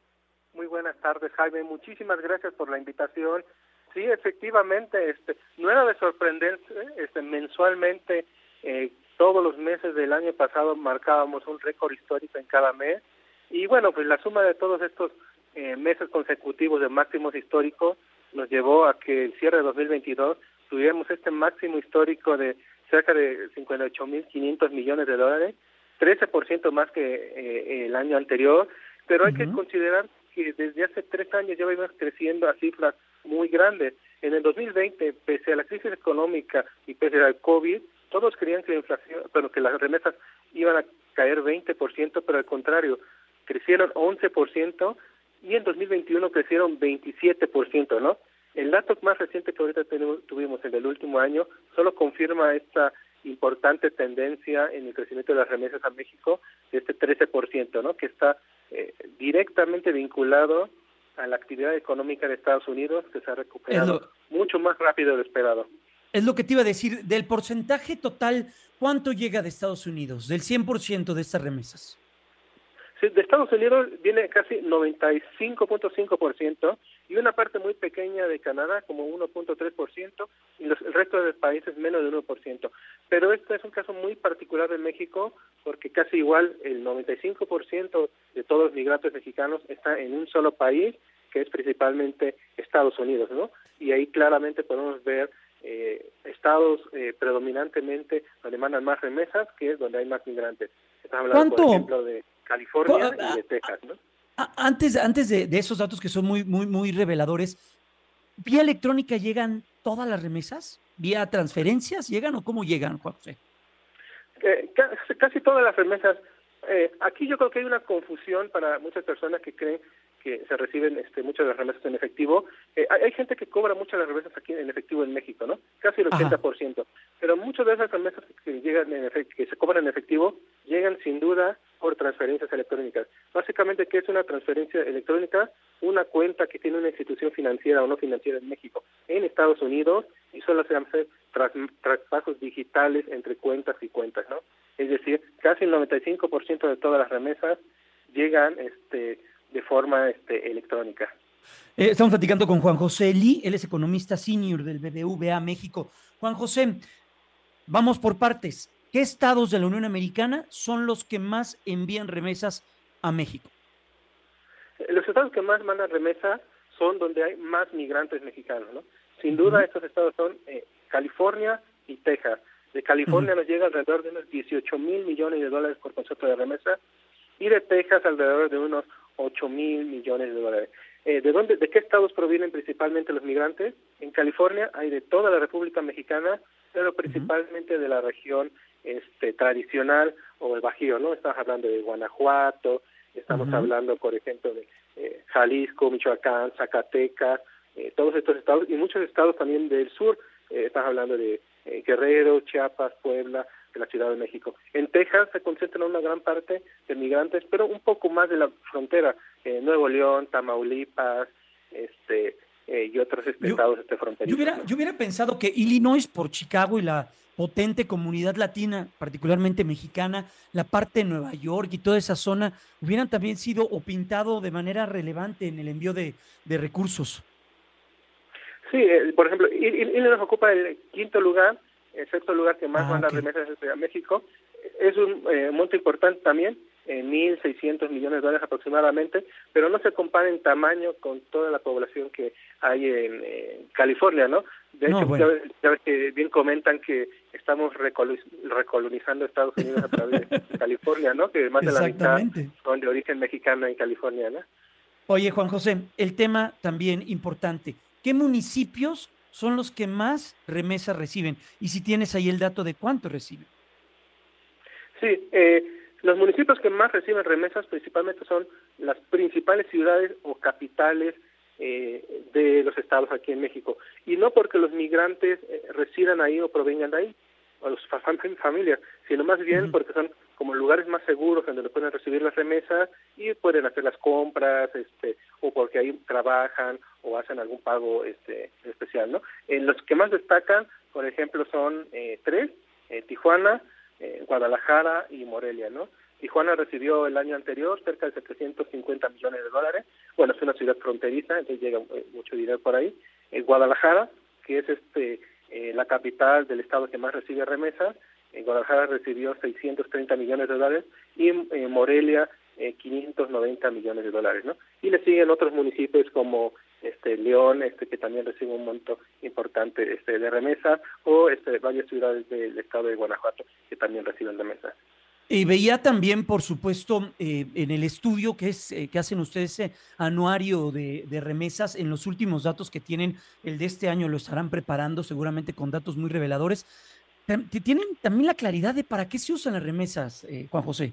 Muy buenas tardes, Jaime. Muchísimas gracias por la invitación. Sí, efectivamente, este, no era de sorprender, este, mensualmente, eh, todos los meses del año pasado marcábamos un récord histórico en cada mes. Y bueno, pues la suma de todos estos eh, meses consecutivos de máximos históricos nos llevó a que el cierre de dos mil veintidós tuvimos este máximo histórico de cerca de cincuenta y ocho mil quinientos millones de dólares, trece por ciento más que eh, el año anterior, pero hay uh-huh. que considerar que desde hace tres años ya venimos creciendo a cifras muy grandes. En el dos mil veinte, pese a la crisis económica y pese al COVID, todos creían que la inflación, pero que las remesas iban a caer veinte por ciento, pero al contrario, crecieron once por ciento y en dos mil veintiuno crecieron veintisiete por ciento, ¿no? El dato más reciente que ahorita tenemos, tuvimos en el último año solo confirma esta importante tendencia en el crecimiento de las remesas a México de este trece por ciento, ¿no? Que está eh, directamente vinculado a la actividad económica de Estados Unidos, que se ha recuperado lo, mucho más rápido de lo esperado. Es lo que te iba a decir, del porcentaje total, ¿cuánto llega de Estados Unidos? Del cien por ciento de estas remesas. Sí, de Estados Unidos viene casi noventa y cinco punto cinco por ciento y una parte muy pequeña de Canadá, como uno punto tres por ciento, y los, el resto de países menos de uno por ciento. Pero este es un caso muy particular de México, porque casi igual el noventa y cinco por ciento de todos los migrantes mexicanos está en un solo país, que es principalmente Estados Unidos, ¿no? Y ahí claramente podemos ver eh, estados eh, predominantemente donde mandan más remesas, que es donde hay más migrantes. Estamos hablando, por ejemplo, de California y de Texas, ¿no? Antes, antes de, de esos datos que son muy, muy, muy reveladores, ¿vía electrónica llegan todas las remesas? ¿Vía transferencias llegan o cómo llegan, Juan José? Eh, casi, casi todas las remesas. Eh, aquí yo creo que hay una confusión para muchas personas que creen que se reciben este, muchas de las remesas en efectivo. Eh, hay, hay gente que cobra muchas de las remesas aquí en efectivo en México, ¿no? Casi el ochenta por ciento. Ajá. Pero muchas de esas remesas que llegan en efect- que se cobran en efectivo llegan sin duda por transferencias electrónicas. Básicamente, ¿qué es una transferencia electrónica? Una cuenta que tiene una institución financiera o no financiera en México, en Estados Unidos, y solo se hace tras, traspagos digitales entre cuentas y cuentas, ¿no? Es decir, casi el noventa y cinco por ciento de todas las remesas llegan este, de forma este, electrónica. Eh, estamos platicando con Juan José Lee, él es economista senior del B B V A México. Juan José, vamos por partes. ¿Qué estados de la Unión Americana son los que más envían remesas a México? Los estados que más mandan remesas son donde hay más migrantes mexicanos, ¿no? Sin duda, uh-huh. estos estados son eh, California y Texas. De California uh-huh. nos llega alrededor de unos dieciocho mil millones de dólares por concepto de remesa, y de Texas alrededor de unos ocho mil millones de dólares. Eh, ¿de dónde, de qué estados provienen principalmente los migrantes? En California hay de toda la República Mexicana, pero principalmente uh-huh. de la región este, tradicional o el Bajío, ¿no? Estamos hablando de Guanajuato, estamos uh-huh. hablando, por ejemplo, de eh, Jalisco, Michoacán, Zacatecas, eh, todos estos estados, y muchos estados también del sur, eh, estamos hablando de eh, Guerrero, Chiapas, Puebla, de la Ciudad de México. En Texas se concentra una gran parte de migrantes, pero un poco más de la frontera, eh, Nuevo León, Tamaulipas, este eh, y otros este, yo, estados este, fronterizos. Yo hubiera, yo hubiera pensado que Illinois, por Chicago y la potente comunidad latina, particularmente mexicana, la parte de Nueva York y toda esa zona, hubieran también sido o pintado de manera relevante en el envío de, de recursos. Sí, eh, por ejemplo, Illinois ocupa el quinto lugar, el sexto lugar que más ah, manda okay. remesas a México. Es un eh, monto importante también, eh, mil seiscientos millones de dólares aproximadamente, pero no se compara en tamaño con toda la población que hay en eh, California, ¿no? De no, hecho, bueno. ya, ya ves que bien comentan que estamos recol- recolonizando Estados Unidos a través de California, ¿no? Que más de la mitad son de origen mexicano en California, ¿no? Oye, Juan José, el tema también importante. ¿Qué municipios son los que más remesas reciben? Y si tienes ahí el dato de cuánto reciben. Sí, eh, los municipios que más reciben remesas principalmente son las principales ciudades o capitales eh, de los estados aquí en México. Y no porque los migrantes eh, residan ahí o provengan de ahí, o los familias, sino más bien uh-huh. porque son como lugares más seguros donde pueden recibir las remesas y pueden hacer las compras, este, o porque ahí trabajan o hacen algún pago este especial, ¿no? Eh, los que más destacan, por ejemplo, son eh, tres, eh, Tijuana, eh, Guadalajara y Morelia, ¿no? Tijuana recibió el año anterior cerca de setecientos cincuenta millones de dólares. Bueno, es una ciudad fronteriza, entonces llega eh, mucho dinero por ahí. Eh, Guadalajara, que es este eh, la capital del estado que más recibe remesas, en Guadalajara recibió seiscientos treinta millones de dólares y en eh, Morelia eh, quinientos noventa millones de dólares, ¿no? Y le siguen otros municipios como este León, este que también recibe un monto importante este de remesa, o este varias ciudades del estado de Guanajuato que también reciben remesas. Y veía también, por supuesto, eh, en el estudio que es eh, que hacen ustedes ese anuario de, de remesas, en los últimos datos que tienen, el de este año lo estarán preparando seguramente con datos muy reveladores. ¿Tienen también la claridad de para qué se usan las remesas, eh, Juan José?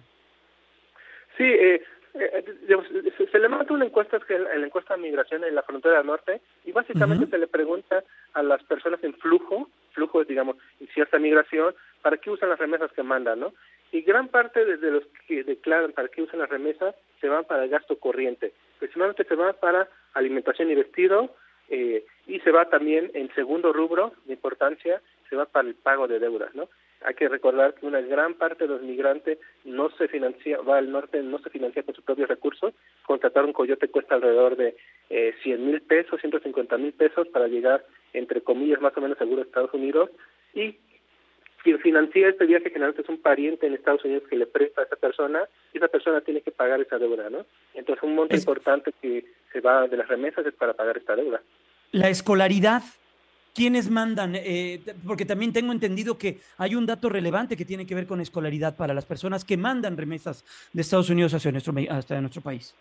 Sí, eh, eh, se, se le manda una encuesta, que en la encuesta de migración en la frontera norte, y básicamente uh-huh. se le pregunta a las personas en flujo, flujo, digamos, y cierta migración, para qué usan las remesas que mandan, ¿no? Y gran parte de, de los que declaran para qué usan las remesas se van para el gasto corriente, principalmente se van para alimentación y vestido, eh, y se va también en segundo rubro de importancia, se va para el pago de deudas, ¿no? Hay que recordar que una gran parte de los migrantes no se financia, va al norte, no se financia con sus propios recursos. Contratar un coyote cuesta alrededor de eh, cien mil pesos, ciento cincuenta mil pesos para llegar, entre comillas, más o menos seguro a Estados Unidos. Y quien financia este viaje generalmente es un pariente en Estados Unidos que le presta a esa persona, y esa persona tiene que pagar esa deuda, ¿no? Entonces un monto es... importante que se va de las remesas es para pagar esta deuda. La escolaridad. ¿Quiénes mandan? Eh, porque también tengo entendido que hay un dato relevante que tiene que ver con escolaridad para las personas que mandan remesas de Estados Unidos hacia nuestro, hasta nuestro país.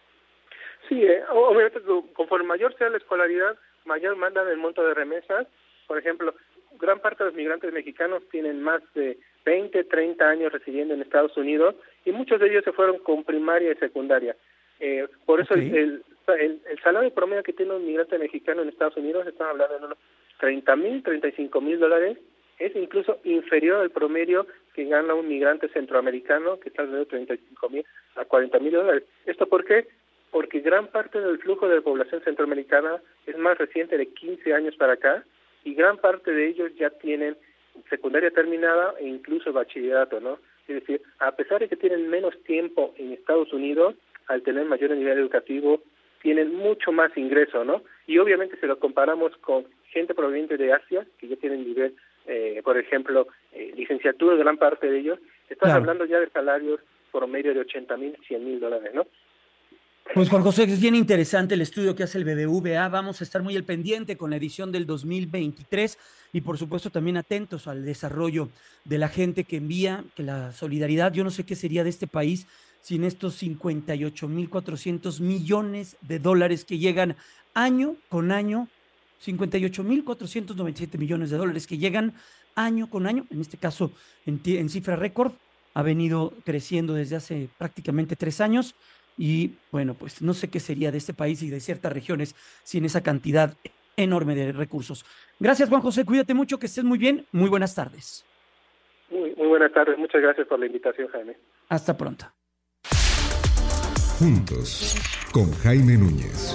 Sí, eh, obviamente conforme mayor sea la escolaridad, mayor mandan el monto de remesas. Por ejemplo, gran parte de los migrantes mexicanos tienen más de veinte, treinta años residiendo en Estados Unidos y muchos de ellos se fueron con primaria y secundaria. Eh, por eso okay. el, el, el salario promedio que tiene un migrante mexicano en Estados Unidos, estamos hablando de unos treinta mil, treinta y cinco mil dólares, es incluso inferior al promedio que gana un migrante centroamericano, que está de treinta y cinco mil a cuarenta mil dólares. ¿Esto por qué? Porque gran parte del flujo de la población centroamericana es más reciente, de quince años para acá, y gran parte de ellos ya tienen secundaria terminada e incluso bachillerato, ¿no? Es decir, a pesar de que tienen menos tiempo en Estados Unidos, al tener mayor nivel educativo, tienen mucho más ingreso, ¿no? Y obviamente si lo comparamos con gente proveniente de Asia, que ya tienen nivel, eh, por ejemplo, eh, licenciatura, gran parte de ellos, estás claro. hablando ya de salarios promedio de ochenta mil, cien mil dólares, ¿no? Pues Juan José, es bien interesante el estudio que hace el B B V A, vamos a estar muy al pendiente con la edición del dos mil veintitrés y por supuesto también atentos al desarrollo de la gente que envía, que la solidaridad, yo no sé qué sería de este país sin estos cincuenta y ocho mil cuatrocientos millones de dólares que llegan año con año, cincuenta y ocho mil cuatrocientos noventa y siete millones de dólares que llegan año con año, en este caso en, en cifra récord, ha venido creciendo desde hace prácticamente tres años. Y bueno, pues no sé qué sería de este país y de ciertas regiones sin esa cantidad enorme de recursos. Gracias, Juan José, cuídate mucho, que estés muy bien. Muy buenas tardes. Muy, muy buenas tardes, muchas gracias por la invitación, Jaime. Hasta pronto. Juntos, con Jaime Núñez.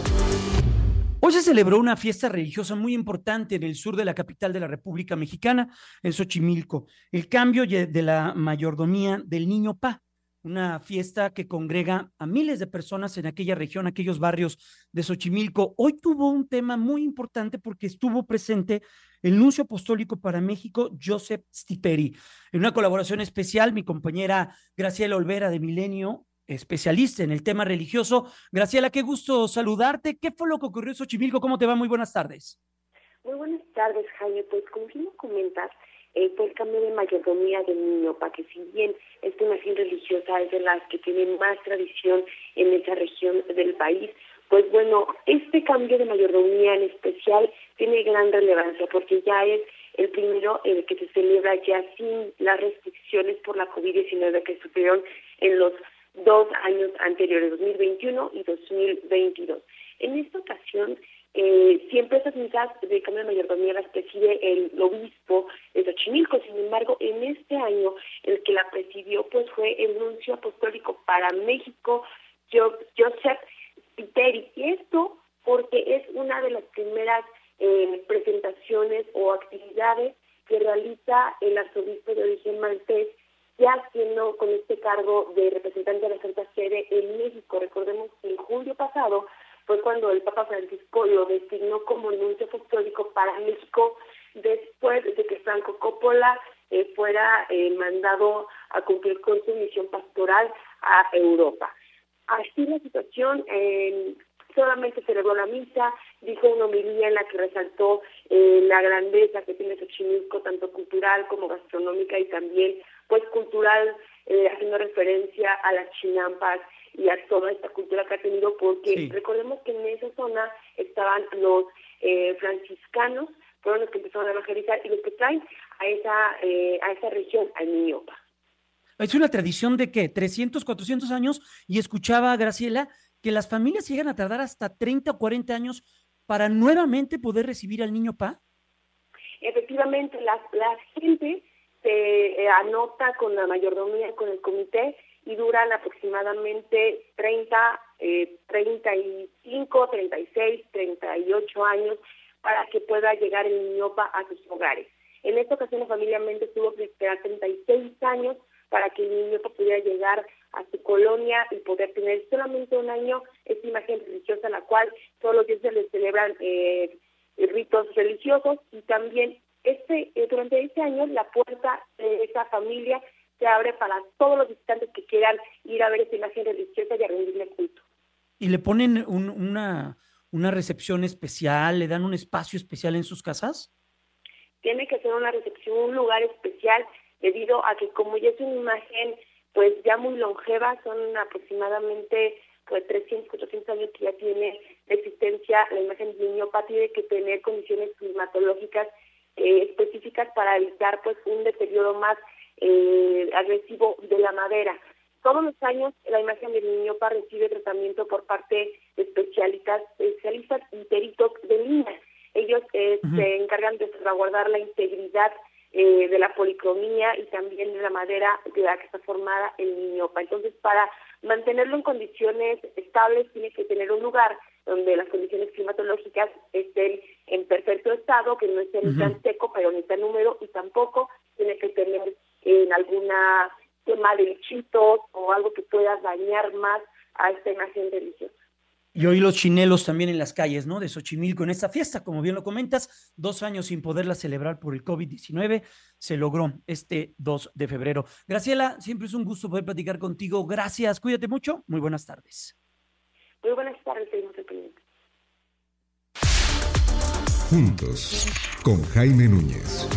Hoy se celebró una fiesta religiosa muy importante en el sur de la capital de la República Mexicana, en Xochimilco, el cambio de la mayordomía del Niño Pa. Una fiesta que congrega a miles de personas en aquella región, aquellos barrios de Xochimilco. Hoy tuvo un tema muy importante porque estuvo presente el nuncio apostólico para México, Joseph Stiperi. En una colaboración especial, mi compañera Graciela Olvera de Milenio, especialista en el tema religioso. Graciela, qué gusto saludarte. ¿Qué fue lo que ocurrió en Xochimilco? ¿Cómo te va? Muy buenas tardes. Muy buenas tardes, Jaime. Pues como bien comentas, Eh, fue el cambio de mayordomía del Niño Pa, que si bien esta imagen religiosa es de las que tienen más tradición en esa región del país, pues bueno, este cambio de mayordomía en especial tiene gran relevancia porque ya es el primero eh, que se celebra ya sin las restricciones por la covid diecinueve que sufrieron en los dos años anteriores, dos mil veintiuno y dos mil veintidós. En esta ocasión, Eh, siempre esas misas de cambio de mayordomía las preside el obispo de Xochimilco. Sin embargo, en este año el que la presidió pues fue el nuncio apostólico para México, Joseph Stiperi. Y esto porque es una de las primeras eh, presentaciones o actividades que realiza el arzobispo de origen maltés, ya siendo con este cargo de representante de la Santa Sede en México. Recordemos que en julio pasado fue cuando el Papa Francisco lo designó como nuncio apostólico para México después de que Franco Coppola eh, fuera eh, mandado a cumplir con su misión pastoral a Europa. Así la situación, eh, solamente celebró la misa, dijo una homilía en la que resaltó eh, la grandeza que tiene Xochimilco, tanto cultural como gastronómica y también pues cultural, eh, haciendo referencia a las chinampas y a toda esta cultura que ha tenido, porque sí. Recordemos que en esa zona estaban los eh, franciscanos, fueron los que empezaron a evangelizar y los que traen a esa eh, a esa región, al Niño Pa. Es una tradición de ¿qué? trescientos, cuatrocientos años, y escuchaba a Graciela que las familias llegan a tardar hasta treinta o cuarenta años para nuevamente poder recibir al Niño Pa. Efectivamente, la, la gente se eh, anota con la mayordomía, con el comité, y duran aproximadamente treinta, eh, treinta y cinco, treinta y seis, treinta y ocho años para que pueda llegar el Niño Pa a sus hogares. En esta ocasión la familia Méndez tuvo que esperar treinta y seis años para que el Niño Pa pudiera llegar a su colonia y poder tener solamente un año esta imagen religiosa, la cual todos los días se les celebran eh, ritos religiosos, y también este eh, durante este año la puerta de esa familia se abre para todos los visitantes que quieran ir a ver esta imagen religiosa y a rendirle culto. ¿Y le ponen un, una, una recepción especial, le dan un espacio especial en sus casas? Tiene que ser una recepción, un lugar especial, debido a que como ya es una imagen pues ya muy longeva, son aproximadamente pues trescientos, cuatrocientos años que ya tiene de existencia la imagen del Niño Pa, tiene que tener condiciones climatológicas eh, específicas para evitar pues un deterioro más Eh, agresivo de la madera. Todos los años la imagen del Niño Pa recibe tratamiento por parte de especialistas, especialistas y peritos de línea. Ellos eh, uh-huh. se encargan de salvaguardar la integridad eh, de la policromía y también de la madera de la que está formada el Niño Pa. Entonces, para mantenerlo en condiciones estables tiene que tener un lugar donde las condiciones climatológicas estén en perfecto estado, que no esté ni tan seco, pero ni tan húmedo, y tampoco tiene que tener en alguna tema de bichitos o algo que pueda dañar más a esta imagen religiosa. Y hoy los chinelos también en las calles, ¿no? De Xochimilco en esta fiesta, como bien lo comentas, dos años sin poderla celebrar por el covid diecinueve, se logró este dos de febrero. Graciela, siempre es un gusto poder platicar contigo. Gracias, cuídate mucho. Muy buenas tardes. Muy buenas tardes, seguimos al pendiente. Juntos, con Jaime Núñez.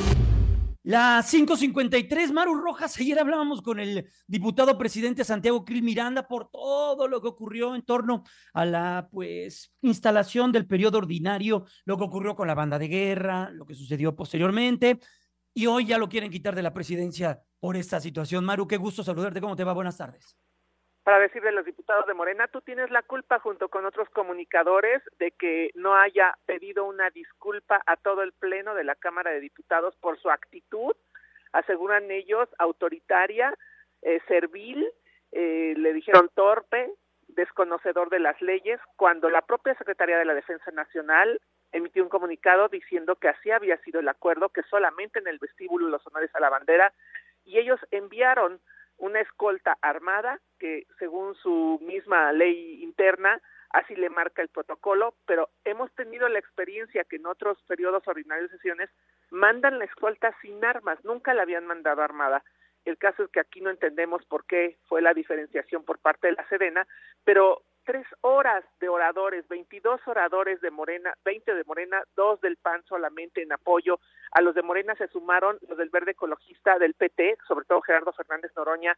Las cinco cincuenta y tres, Maru Rojas, ayer hablábamos con el diputado presidente Santiago Krill Miranda por todo lo que ocurrió en torno a la pues instalación del periodo ordinario, lo que ocurrió con la banda de guerra, lo que sucedió posteriormente, y hoy ya lo quieren quitar de la presidencia por esta situación. Maru, qué gusto saludarte, ¿cómo te va? Buenas tardes. Para decirle a los diputados de Morena, tú tienes la culpa junto con otros comunicadores de que no haya pedido una disculpa a todo el pleno de la Cámara de Diputados por su actitud, aseguran ellos, autoritaria, eh, servil, eh, le dijeron torpe, desconocedor de las leyes, cuando la propia Secretaría de la Defensa Nacional emitió un comunicado diciendo que así había sido el acuerdo, que solamente en el vestíbulo los honores a la bandera, y ellos enviaron una escolta armada que según su misma ley interna así le marca el protocolo, pero hemos tenido la experiencia que en otros periodos ordinarios de sesiones mandan la escolta sin armas, nunca la habían mandado armada. El caso es que aquí no entendemos por qué fue la diferenciación por parte de la Sedena, pero tres horas de oradores, veintidós oradores de Morena, veinte de Morena, dos del P A N solamente en apoyo. A los de Morena se sumaron los del Verde Ecologista, del P T, sobre todo Gerardo Fernández Noroña,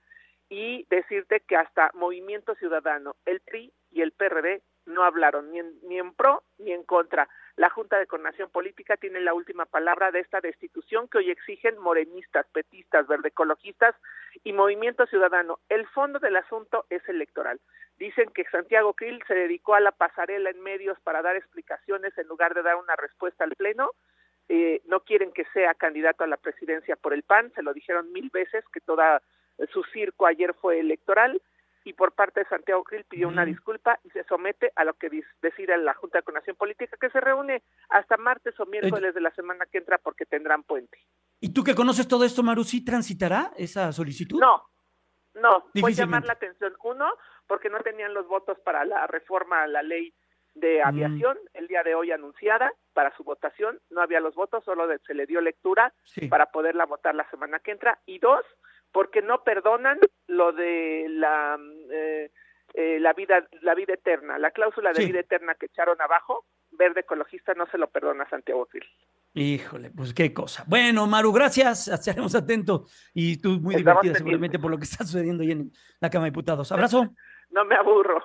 y decirte que hasta Movimiento Ciudadano, el P R I y el P R D no hablaron ni en, ni en pro ni en contra. La Junta de Coordinación Política tiene la última palabra de esta destitución que hoy exigen morenistas, petistas, verdecologistas y Movimiento Ciudadano. El fondo del asunto es electoral. Dicen que Santiago Krill se dedicó a la pasarela en medios para dar explicaciones en lugar de dar una respuesta al Pleno. Eh, no quieren que sea candidato a la presidencia por el P A N, se lo dijeron mil veces que toda su circo ayer fue electoral, y por parte de Santiago Krill pidió una disculpa y se somete a lo que decida la Junta de Coordinación Política, que se reúne hasta martes o miércoles de la semana que entra porque tendrán puente. ¿Y tú que conoces todo esto, Maru, sí transitará esa solicitud? No, no, fue llamar la atención. Uno, porque no tenían los votos para la reforma a la ley de aviación, mm. el día de hoy anunciada para su votación, no había los votos, solo de, se le dio lectura sí. para poderla votar la semana que entra, y dos, porque no perdonan lo de la eh, eh, la vida la vida eterna, la cláusula de sí. vida eterna que echaron abajo. Verde Ecologista no se lo perdona a Santiago Krill. Híjole, pues qué cosa. Bueno, Maru, gracias, estaremos atentos, y tú muy Estamos divertida seguramente por lo que está sucediendo ahí en la Cámara de Diputados. Abrazo. No me aburro.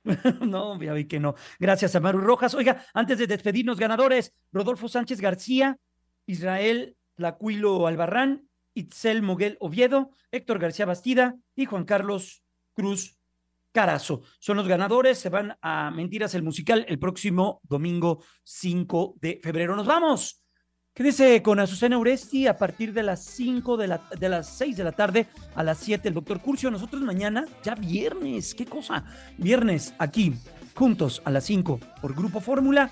No, ya vi que no. Gracias a Maru Rojas. Oiga, antes de despedirnos, ganadores: Rodolfo Sánchez García, Israel Tlacuilo Albarrán, Itzel Moguel Oviedo, Héctor García Bastida y Juan Carlos Cruz Carazo. Son los ganadores, se van a Mentiras el Musical el próximo domingo cinco de febrero. Nos vamos. Quédese con Azucena Uresti a partir de las cinco de la de las seis de la tarde a las siete el doctor Curcio. Nosotros mañana, ya viernes, qué cosa. Viernes aquí, juntos a las cinco por Grupo Fórmula.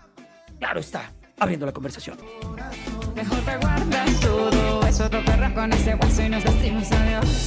Claro está, abriendo la conversación. Mejor te guardas todo, eso te perras con ese guaso y nos decimos adiós.